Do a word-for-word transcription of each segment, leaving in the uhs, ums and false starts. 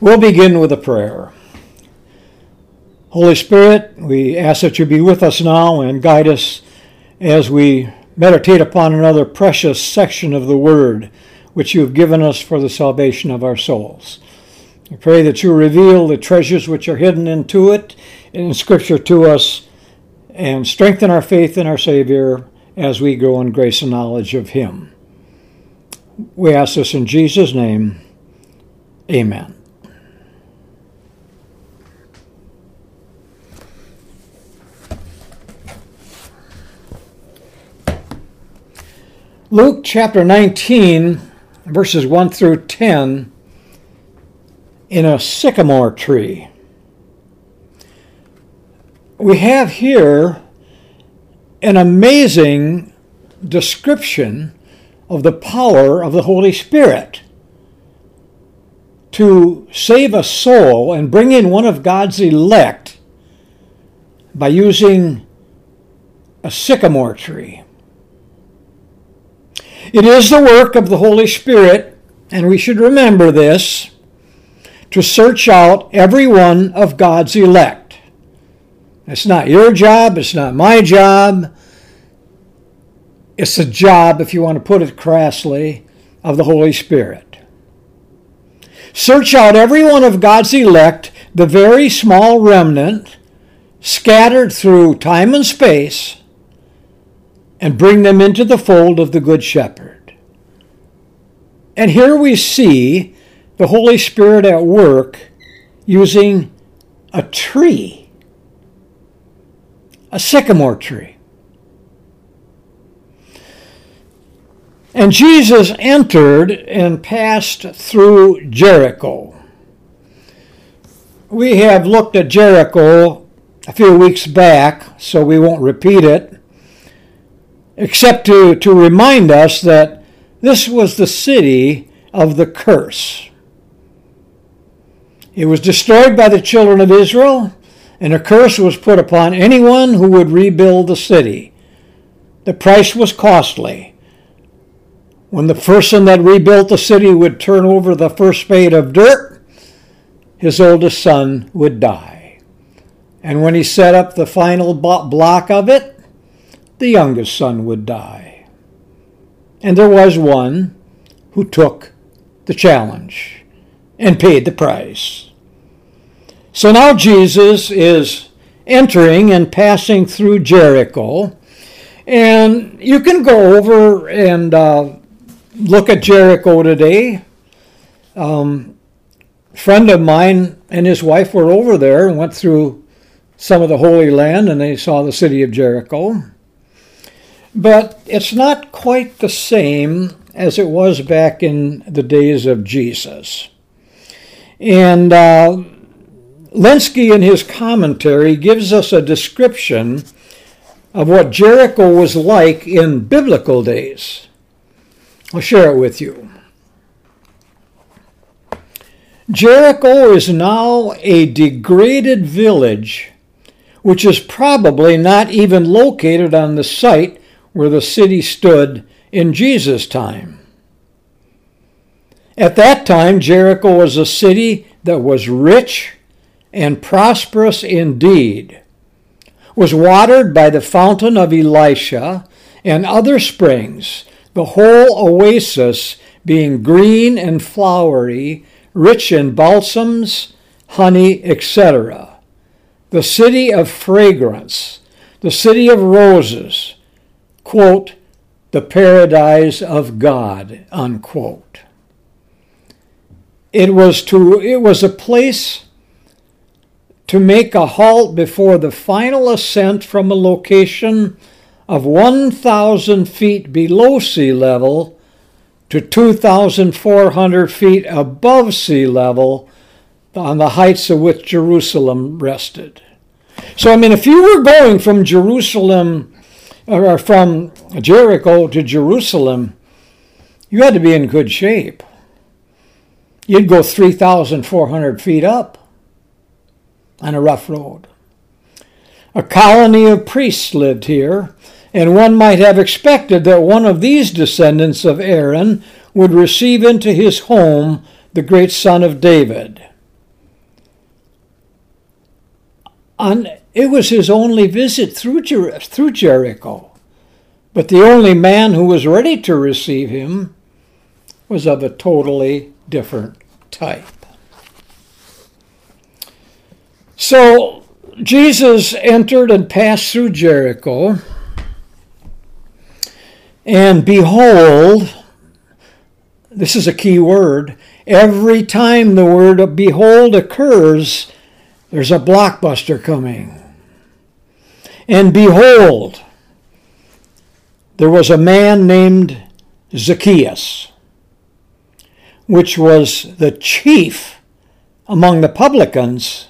We'll begin with a prayer. Holy Spirit, we ask that you be with us now and guide us as we meditate upon another precious section of the Word which you have given us for the salvation of our souls. I pray that you reveal the treasures which are hidden into it, in Scripture to us, and strengthen our faith in our Savior as we grow in grace and knowledge of Him. We ask this in Jesus' name. Amen. Luke chapter nineteen, verses one through ten, in a sycamore tree. We have here an amazing description of the power of the Holy Spirit to save a soul and bring in one of God's elect by using a sycamore tree. It is the work of the Holy Spirit, and we should remember this, to search out every one of God's elect. It's not your job, it's not my job. It's the job, if you want to put it crassly, of the Holy Spirit. Search out every one of God's elect, the very small remnant, scattered through time and space, and bring them into the fold of the Good Shepherd. And here we see the Holy Spirit at work using a tree, a sycamore tree. And Jesus entered and passed through Jericho. We have looked at Jericho a few weeks back, so we won't repeat it, except to, to remind us that this was the city of the curse. It was destroyed by the children of Israel, and a curse was put upon anyone who would rebuild the city. The price was costly. When the person that rebuilt the city would turn over the first spade of dirt, his oldest son would die. And when he set up the final block of it, the youngest son would die. And there was one who took the challenge and paid the price. So now Jesus is entering and passing through Jericho. And you can go over and uh, look at Jericho today. Um, a friend of mine and his wife were over there and went through some of the Holy Land, and they saw the city of Jericho. But it's not quite the same as it was back in the days of Jesus. And uh, Lenski in his commentary gives us a description of what Jericho was like in biblical days. I'll share it with you. Jericho is now a degraded village, which is probably not even located on the site where the city stood in Jesus' time. At that time, Jericho was a city that was rich and prosperous indeed, was watered by the fountain of Elisha and other springs, the whole oasis being green and flowery, rich in balsams, honey, et cetera. The city of fragrance, the city of roses, quote, the paradise of God, unquote. It was to it was a place to make a halt before the final ascent from a location of one thousand feet below sea level to two thousand four hundred feet above sea level on the heights of which Jerusalem rested. So, I mean, if you were going from Jerusalem or from Jericho to Jerusalem, you had to be in good shape. You'd go three thousand four hundred feet up on a rough road. A colony of priests lived here, and one might have expected that one of these descendants of Aaron would receive into his home the great son of David. on, it was his only visit through, Jer- through Jericho. But the only man who was ready to receive him was of a totally different type. So Jesus entered and passed through Jericho, and behold, this is a key word, every time the word behold occurs, there's a blockbuster coming. And behold, there was a man named Zacchaeus, which was the chief among the publicans,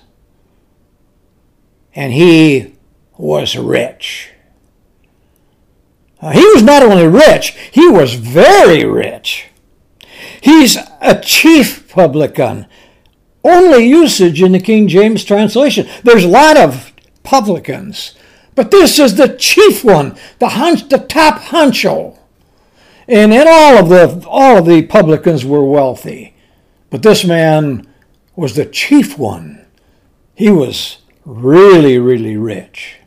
and he was rich. Uh, he was not only rich, he was very rich. He's a chief publican. Only usage in the King James translation. There's a lot of publicans, but this is the chief one, the hunch, the top honcho. And, and all of the all of the publicans were wealthy, but this man was the chief one. He was really, really rich.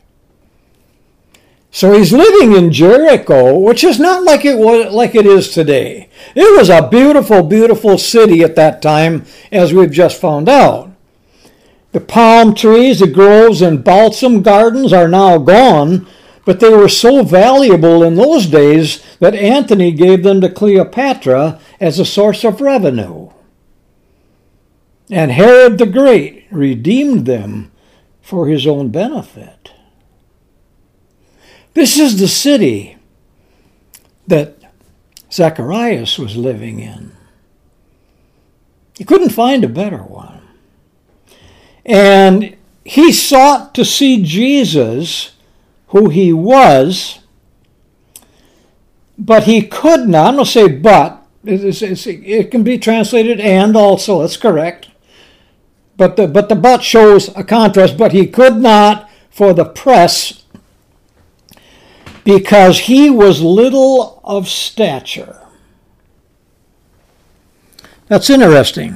So he's living in Jericho, which is not like it was like it is today. It was a beautiful, beautiful city at that time, as we've just found out. The palm trees, the groves, and balsam gardens are now gone, but they were so valuable in those days that Antony gave them to Cleopatra as a source of revenue. And Herod the Great redeemed them for his own benefit. This is the city that Zacharias was living in. You couldn't find a better one. And he sought to see Jesus, who he was, but he could not. I'm going to say but. It's, it's, it can be translated and also. That's correct. But the, but the but shows a contrast. But he could not for the press, because he was little of stature. That's interesting.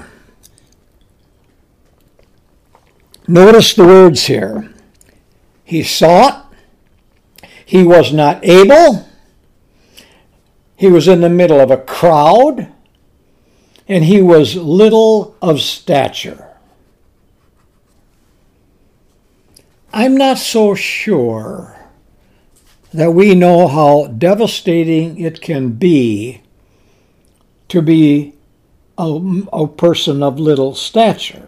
Notice the words here. He sought. He was not able. He was in the middle of a crowd. And he was little of stature. I'm not so sure that we know how devastating it can be to be a, a person of little stature.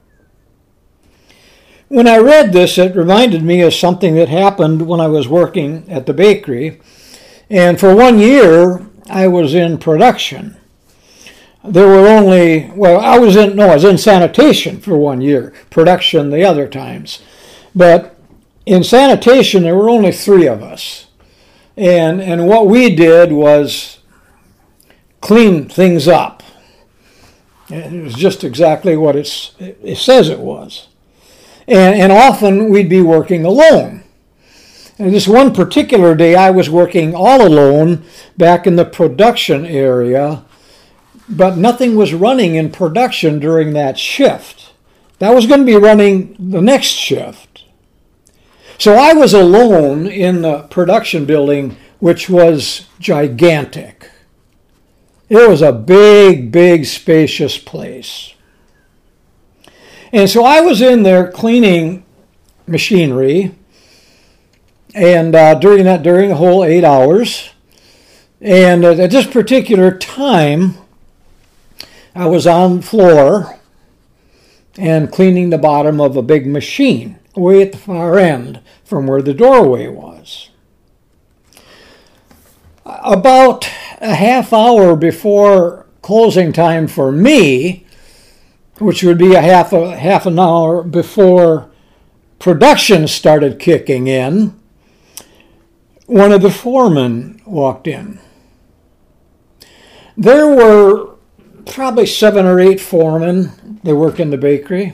When I read this, it reminded me of something that happened when I was working at the bakery. And for one year, I was in production. There were only, well, I was in, no, I was in sanitation for one year, production the other times. But in sanitation, there were only three of us. And, and what we did was clean things up. It was just exactly what it's, it says it was. And, and often we'd be working alone. And this one particular day, I was working all alone back in the production area, but nothing was running in production during that shift. That was going to be running the next shift. So I was alone in the production building, which was gigantic. It was a big, big, spacious place. And so I was in there cleaning machinery, and uh, during that, during the whole eight hours, and at this particular time, I was on the floor and cleaning the bottom of a big machine, way at the far end from where the doorway was. About a half hour before closing time for me, which would be a half a half an hour before production started kicking in, one of the foremen walked in. There were probably seven or eight foremen that work in the bakery.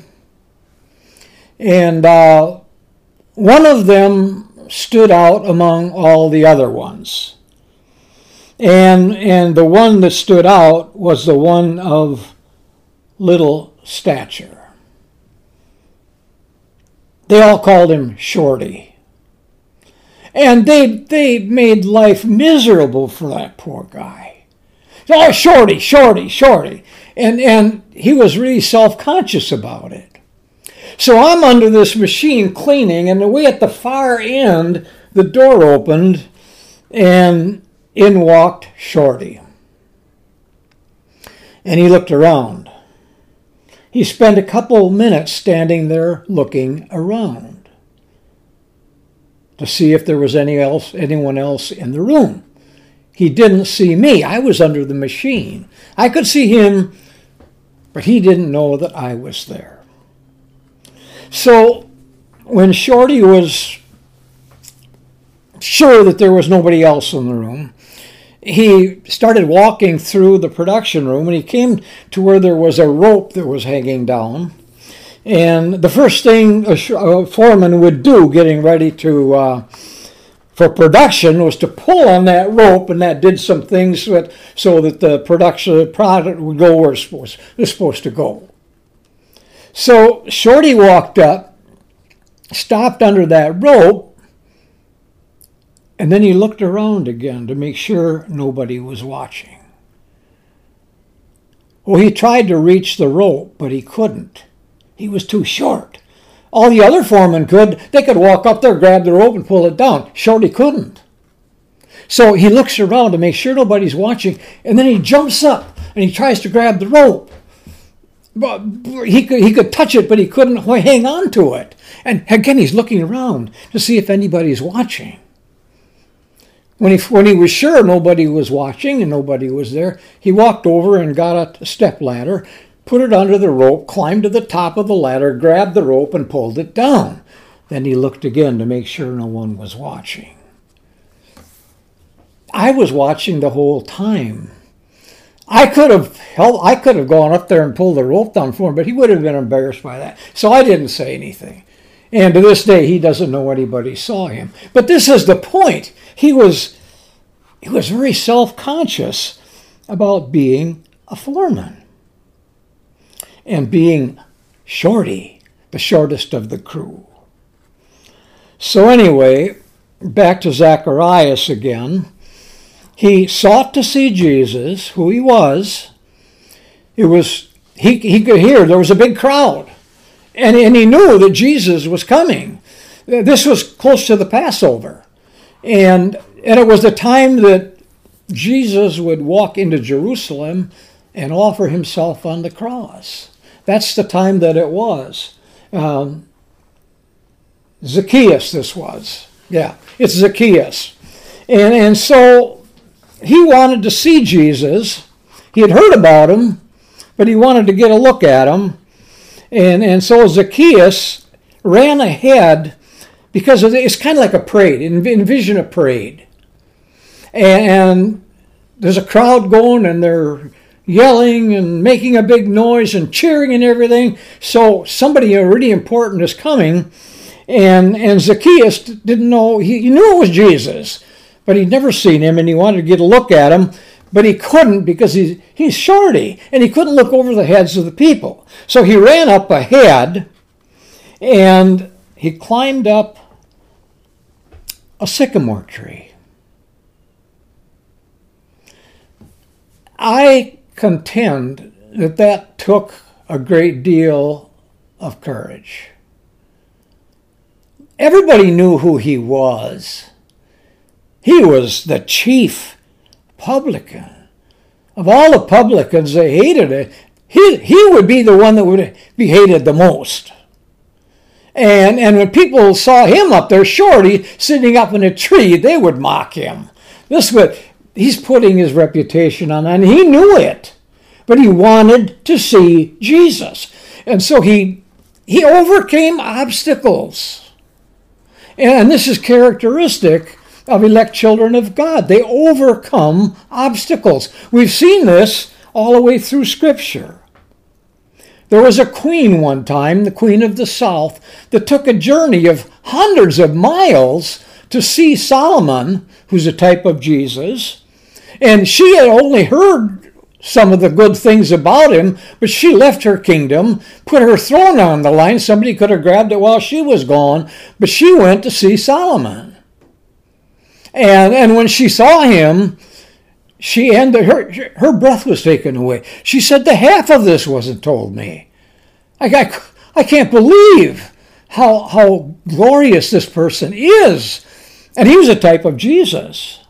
And uh, one of them stood out among all the other ones. And, and the one that stood out was the one of little stature. They all called him Shorty. And they, they made life miserable for that poor guy. Oh, Shorty, Shorty, Shorty. And, and he was really self-conscious about it. So I'm under this machine cleaning, and way at the far end, the door opened, and in walked Shorty. And he looked around. He spent a couple of minutes standing there looking around to see if there was any else, anyone else in the room. He didn't see me. I was under the machine. I could see him, but he didn't know that I was there. So when Shorty was sure that there was nobody else in the room, he started walking through the production room, and he came to where there was a rope that was hanging down. And the first thing a, a foreman would do getting ready to uh, for production was to pull on that rope, and that did some things so that, so that the production product would go where it was, it was supposed to go. So Shorty walked up, stopped under that rope, and then he looked around again to make sure nobody was watching. Well, he tried to reach the rope, but he couldn't. He was too short. All the other foremen could. They could walk up there, grab the rope, and pull it down. Shorty couldn't. So he looks around to make sure nobody's watching, and then he jumps up, and he tries to grab the rope. But he could, he could touch it, but he couldn't hang on to it. And again, he's looking around to see if anybody's watching. When he, when he was sure nobody was watching and nobody was there, he walked over and got a step ladder, put it under the rope, climbed to the top of the ladder, grabbed the rope, and pulled it down. Then he looked again to make sure no one was watching. I was watching the whole time. I could have held, I could have gone up there and pulled the rope down for him, but he would have been embarrassed by that. So I didn't say anything. And to this day, he doesn't know anybody saw him. But this is the point. He was, he was very self-conscious about being a foreman and being Shorty, the shortest of the crew. So anyway, back to Zacharias again. He sought to see Jesus, who he was. It was he, he could hear there was a big crowd. And, and he knew that Jesus was coming. This was close to the Passover. And, and it was the time that Jesus would walk into Jerusalem and offer himself on the cross. That's the time that it was. Um, Zacchaeus, this was. Yeah, it's Zacchaeus. And, and so he wanted to see Jesus. He had heard about him, but he wanted to get a look at him. And, and so Zacchaeus ran ahead because it's kind of like a parade. Envision a parade. And there's a crowd going, and they're yelling and making a big noise and cheering and everything. So somebody really important is coming. And, and Zacchaeus didn't know, he, he knew it was Jesus, but he'd never seen him, and he wanted to get a look at him. But he couldn't because he's, he's Shorty, and he couldn't look over the heads of the people. So he ran up ahead, and he climbed up a sycamore tree. I contend that that took a great deal of courage. Everybody knew who he was. He was the chief publican. Of all the publicans, they hated it. He, he would be the one that would be hated the most. And, and when people saw him up there, Shorty, sitting up in a tree, they would mock him. This would, he's putting his reputation on, and he knew it. But he wanted to see Jesus. And so he, he overcame obstacles. And this is characteristic of elect children of God. They overcome obstacles. We've seen this all the way through Scripture. There was a queen one time, the Queen of the South, that took a journey of hundreds of miles to see Solomon, who's a type of Jesus. And she had only heard some of the good things about him, but she left her kingdom, put her throne on the line. Somebody could have grabbed it while she was gone, but she went to see Solomon. And, and when she saw him, she ended, her, her breath was taken away. She said, the half of this wasn't told me. I, I, I can't believe how, how glorious this person is. And he was a type of Jesus.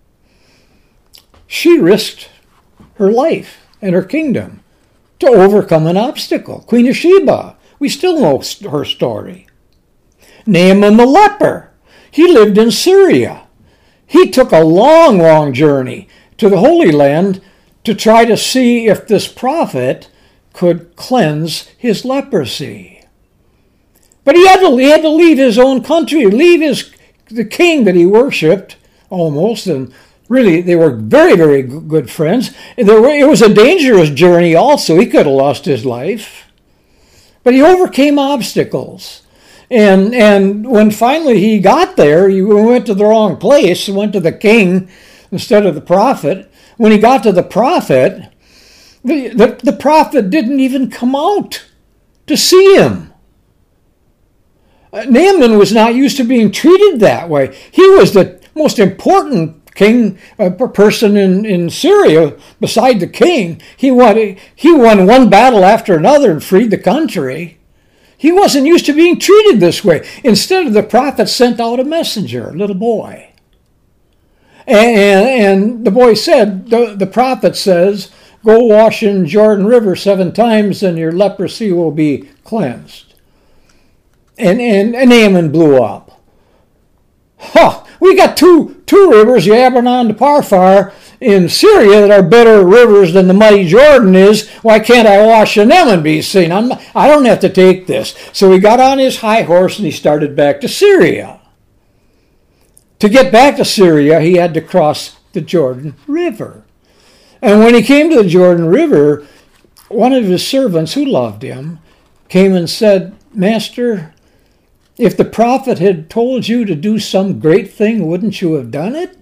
She risked her life and her kingdom to overcome an obstacle. Queen of Sheba, we still know her story. Naaman the leper, he lived in Syria. He took a long, long journey to the Holy Land to try to see if this prophet could cleanse his leprosy. But he had to, he had to leave his own country, leave his the king that he worshipped almost, and really, they were very, very good friends. There were, it was a dangerous journey also. He could have lost his life. But he overcame obstacles. And and when finally he got there, he went to the wrong place. He went to the king instead of the prophet. When he got to the prophet, the, the, the prophet didn't even come out to see him. Uh, Naaman was not used to being treated that way. He was the most important king, a person in, in Syria, beside the king. He won, he won one battle after another and freed the country. He wasn't used to being treated this way. Instead, the prophet sent out a messenger, a little boy. And, and the boy said, the, the prophet says, go wash in Jordan River seven times and your leprosy will be cleansed. And, and, and Naaman blew up. Huh! We got two two rivers, Yabonon and Parfar, in Syria that are better rivers than the mighty Jordan is. Why can't I wash in them and be seen? I'm, I don't have to take this. So he got on his high horse and he started back to Syria. To get back to Syria, he had to cross the Jordan River. And when he came to the Jordan River, one of his servants who loved him came and said, Master, if the prophet had told you to do some great thing, wouldn't you have done it?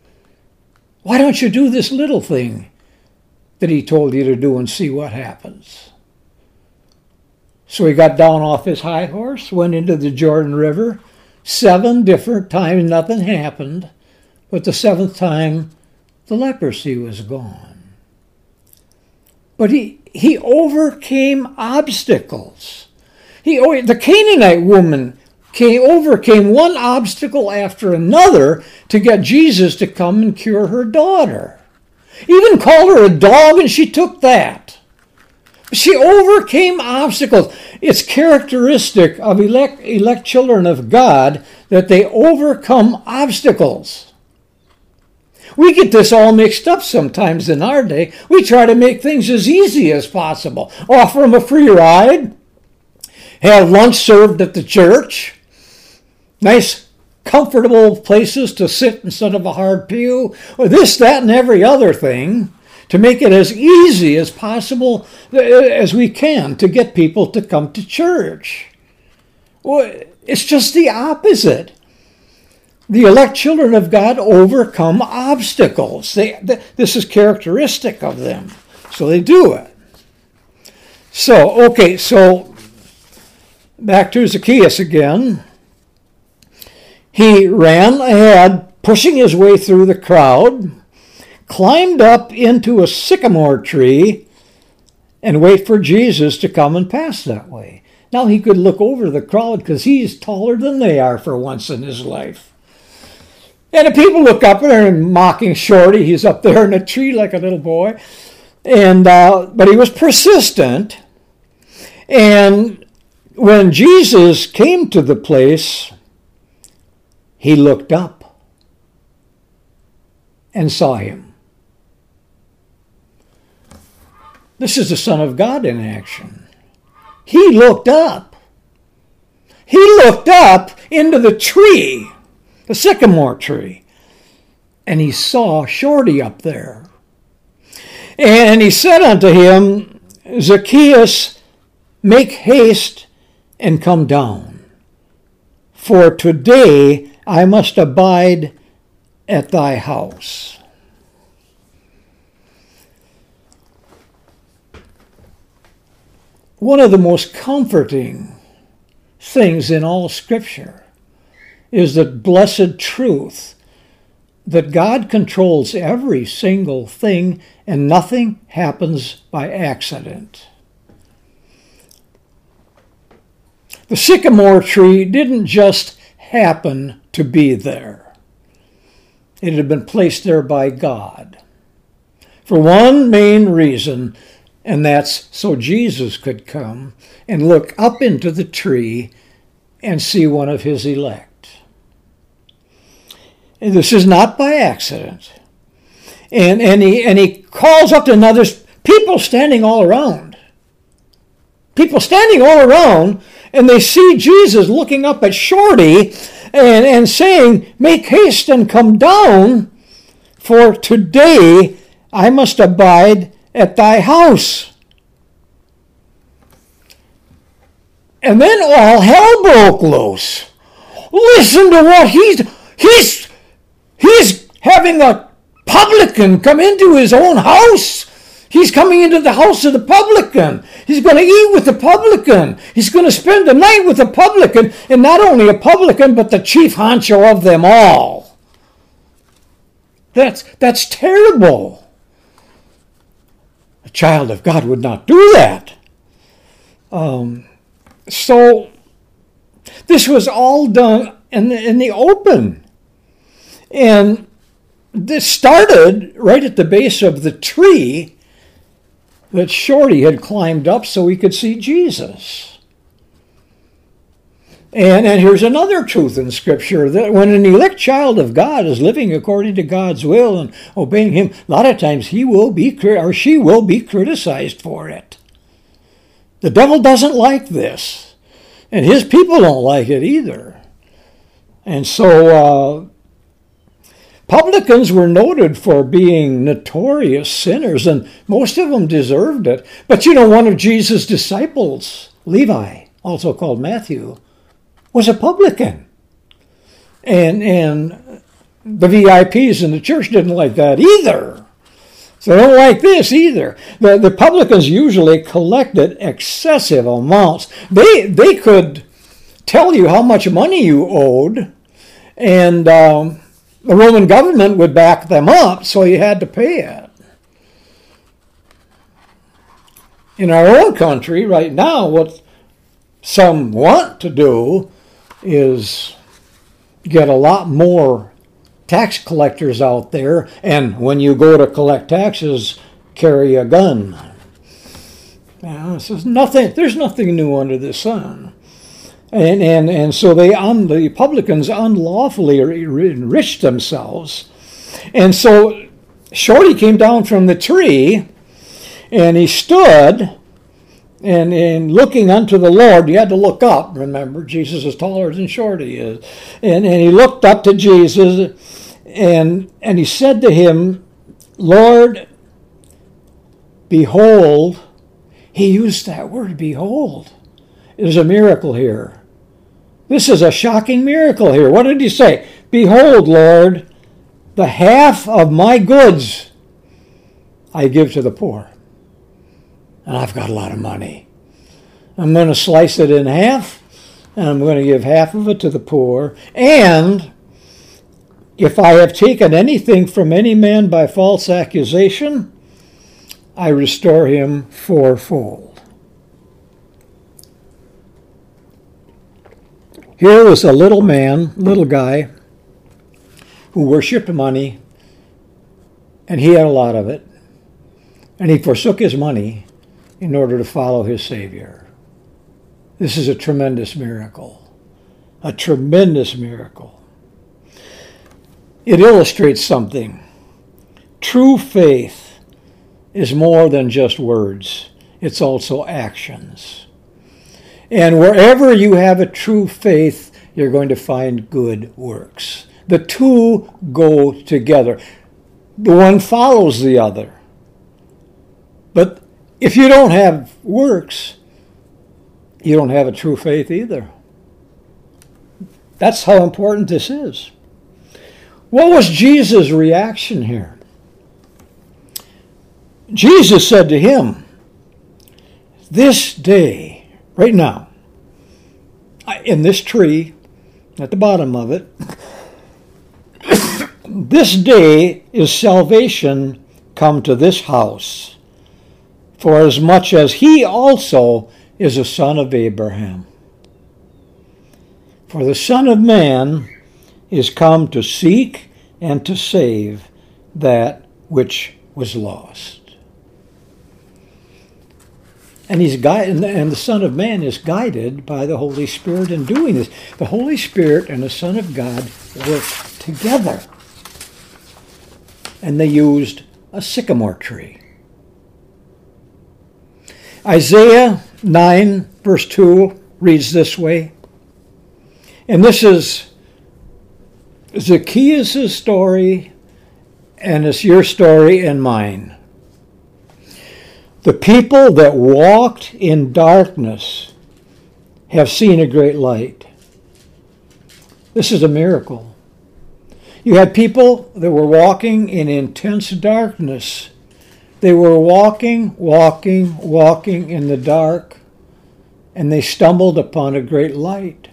Why don't you do this little thing that he told you to do and see what happens? So he got down off his high horse, went into the Jordan River. Seven different times, nothing happened. But the seventh time, the leprosy was gone. But he, he overcame obstacles. He, the Canaanite woman Came, overcame one obstacle after another to get Jesus to come and cure her daughter. Even called her a dog, and she took that. She overcame obstacles. It's characteristic of elect, elect children of God that they overcome obstacles. We get this all mixed up sometimes in our day. We try to make things as easy as possible. Offer them a free ride. Have lunch served at the church. Nice, comfortable places to sit instead of a hard pew. Or this, that, and every other thing. To make it as easy as possible as we can to get people to come to church. Well, it's just the opposite. The elect children of God overcome obstacles. They, this is characteristic of them. So they do it. So, okay, so back to Zacchaeus again. He ran ahead, pushing his way through the crowd, climbed up into a sycamore tree, and wait for Jesus to come and pass that way. Now he could look over the crowd because he's taller than they are for once in his life. And the people look up there and mocking Shorty. He's up there in a tree like a little boy. And uh, but he was persistent. And when Jesus came to the place, he looked up and saw him. This is the Son of God in action. He looked up. He looked up into the tree, the sycamore tree, and he saw Shorty up there. And he said unto him, Zacchaeus, make haste and come down, for today I must abide at thy house. One of the most comforting things in all Scripture is the blessed truth that God controls every single thing and nothing happens by accident. The sycamore tree didn't just happen to be there. It had been placed there by God for one main reason, and that's so Jesus could come and look up into the tree and see one of his elect. And this is not by accident. And, and, he, and he calls up to another, people standing all around. People standing all around, and they see Jesus looking up at Shorty and, and saying, "Make haste and come down, for today I must abide at thy house." And then all hell broke loose. Listen to what he's he's he's having a publican come into his own house. He's coming into the house of the publican. He's going to eat with the publican. He's going to spend the night with the publican, and not only a publican, but the chief honcho of them all. That's that's terrible. A child of God would not do that. Um, so this was all done in the, in the open. And this started right at the base of the tree that Shorty had climbed up so he could see Jesus. And, and here's another truth in Scripture, that when an elect child of God is living according to God's will and obeying Him, a lot of times he will be, or she will be criticized for it. The devil doesn't like this, and his people don't like it either. And so uh, publicans were noted for being notorious sinners, and most of them deserved it. But you know, one of Jesus' disciples, Levi, also called Matthew, was a publican. And and the V I Ps in the church didn't like that either. So they don't like this either. The, the publicans usually collected excessive amounts. They, they could tell you how much money you owed, and um, the Roman government would back them up, so you had to pay it. In our own country right now, what some want to do is get a lot more tax collectors out there, and when you go to collect taxes, carry a gun. Now, this is nothing, there's nothing new under the sun. And and, and so they um, the publicans unlawfully enriched themselves. And so Shorty came down from the tree, and he stood, and, and looking unto the Lord. You had to look up, remember, Jesus is taller than Shorty is. And, and he looked up to Jesus, and, and he said to him, "Lord, behold." He used that word, behold. There's a miracle here. This is a shocking miracle here. What did he say? "Behold, Lord, the half of my goods I give to the poor." And I've got a lot of money. I'm going to slice it in half, and I'm going to give half of it to the poor. And if I have taken anything from any man by false accusation, I restore him fourfold. Here was a little man, little guy, who worshipped money, and he had a lot of it, and he forsook his money in order to follow his Savior. This is a tremendous miracle, a tremendous miracle. It illustrates something. True faith is more than just words. It's also actions. And wherever you have a true faith, you're going to find good works. The two go together. The one follows the other. But if you don't have works, you don't have a true faith either. That's how important this is. What was Jesus' reaction here? Jesus said to him, This day, right now, in this tree, at the bottom of it, this day is salvation come to this house, for as much as he also is a son of Abraham. For the Son of Man is come to seek and to save that which was lost. And he's guided, and the Son of Man is guided by the Holy Spirit in doing this. The Holy Spirit and the Son of God worked together. And they used a sycamore tree. Isaiah nine, verse two reads this way. And this is Zacchaeus' story, and it's your story and mine. The people that walked in darkness have seen a great light. This is a miracle. You had people that were walking in intense darkness. They were walking, walking, walking in the dark, and they stumbled upon a great light.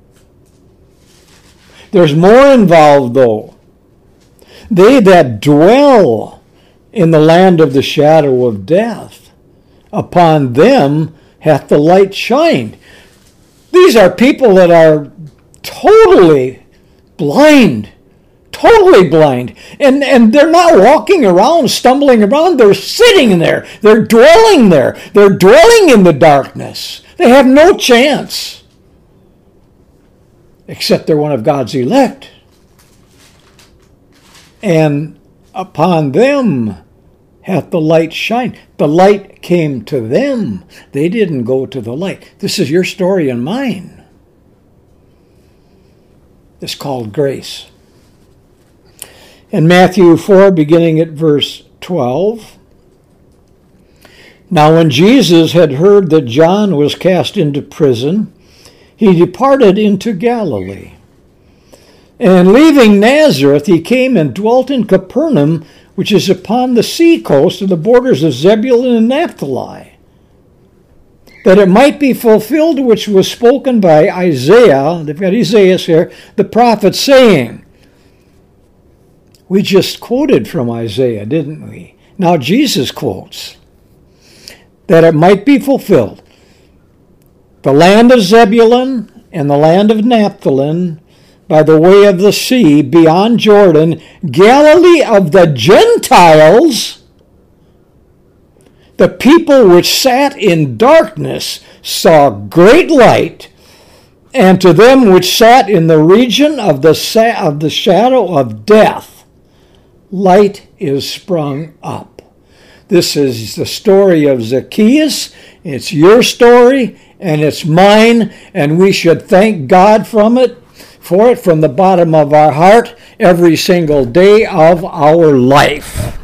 There's more involved, though. They that dwell in the land of the shadow of death, upon them hath the light shined. These are people that are totally blind, totally blind. And, and they're not walking around, stumbling around. They're sitting there. They're dwelling there. They're dwelling in the darkness. They have no chance. Except they're one of God's elect. And upon them hath the light shined. The light came to them. They didn't go to the light. This is your story and mine. It's called grace. In Matthew four, beginning at verse twelve. Now when Jesus had heard that John was cast into prison, he departed into Galilee. And leaving Nazareth, he came and dwelt in Capernaum, which is upon the sea coast of the borders of Zebulun and Naphtali, that it might be fulfilled which was spoken by Isaiah, they've got Isaiah here, the prophet, saying, we just quoted from Isaiah, didn't we? Now Jesus quotes, that it might be fulfilled. The land of Zebulun and the land of Naphtali, by the way of the sea, beyond Jordan, Galilee of the Gentiles, the people which sat in darkness saw great light, and to them which sat in the region of the, sa- of the shadow of death, light is sprung up. This is the story of Zacchaeus. It's your story, and it's mine, and we should thank God from it, for it from the bottom of our heart every single day of our life.